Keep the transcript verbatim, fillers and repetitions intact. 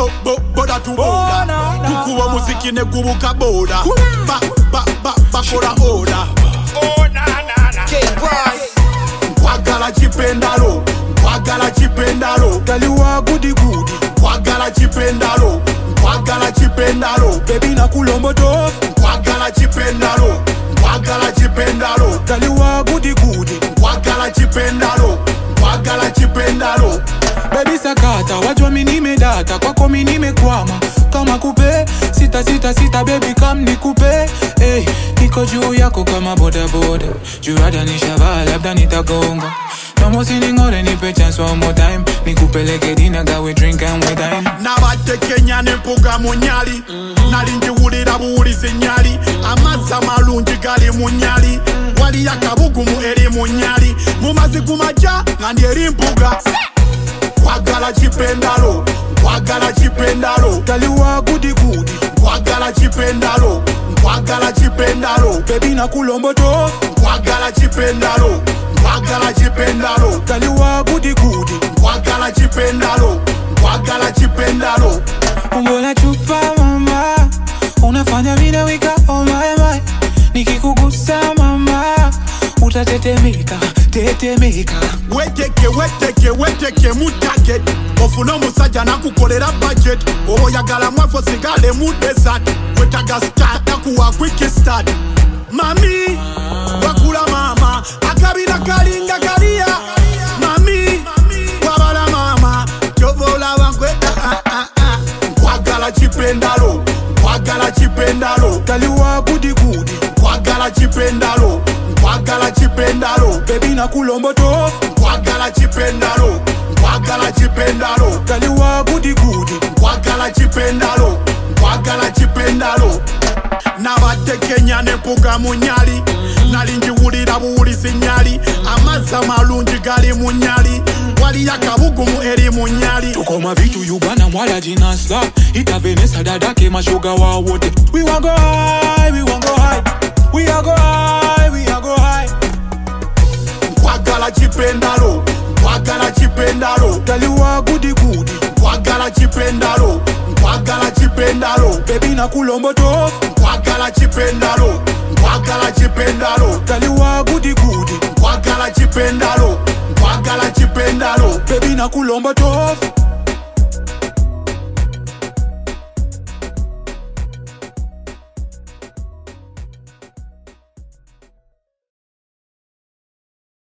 bo bo boda tu boda kukuwa muziki ne gubuka boda ba ba ba bakora oda Oh na na na K-Boss Kwagala chipendalo Kwagala chipendalo Kaliwa goody goody Kwagala chipendalo Kwagala chipendalo Baby na kulombo tof Kwagala chipendalo Kwagala chipendalo Kaliwa goody goody Kwagala chipendalo Kwagala chipendalo Baby sakata wajua mini medata kwako mini mekwama kama kupe sita sita sita baby kam nikupe hey, niko juu yako kama boda boda jurada nishavala labda nitagonga Mamo siningore nipe chance one more time nikupeleke dina gawe drink and we dine Nabate Kenya nempuga munyali mm-hmm. Nalinji wulira buwulizi nyali Amaza malungi gali munyali mm-hmm. Wali yakabugumu eri munyali Mumazi kumaja ngandi eri mpuga Kwagala chipendalo Kwagala chipendalo Kaliwa goody goody Kwagala chipendalo Kwagala chipendalo Baby na kulombo tof Kwagala chipendalo Kwagala chipendalo Kaliwa goody goody Kwagala chipendalo Kwagala chipendalo Mbona chupa mama unafanya vile wika oh my my nikikugusa mama utatetemeka tetemeka Weteke weteke weteke mu target Ofuna musajja nakukolera budget Obo yagala mwefo sigale mu desert Wetaga start nakuwa quick start Mami wakula mama akabira kalinga kalia Mami wabala mama chovola wankweta ah ah ah Kwagala chipendalo Kwagala chipendalo Kaliwa goody goody Kwagala chipendalo Kwagala chipendalo Baby na kulombo tof Kwagala chipendalo Kwagala chipendalo Kaliwa goody goody Kwagala chipendalo Kwagala chipendalo Nabate Kenya nempuga munyali Nalinji wulira buwulizi nyali Amaza malungi gali munyali Wali yakabugumu eri munyali Tukoma vitu yubana mwala jina slap Ita Vanessa dadake mashoga wa wote We want go high, we want go high We are go high, we are go high Kwagala chipendalo Kwagala chipendalo Kaliwa goody goody Kwagala chipendalo Kwagala chipendalo Baby na kulombo tof Kwagala chipendalo Kwagala chipendalo Kaliwa goody goody Kwagala chipendalo Kwagala chipendalo Baby na kulombo tof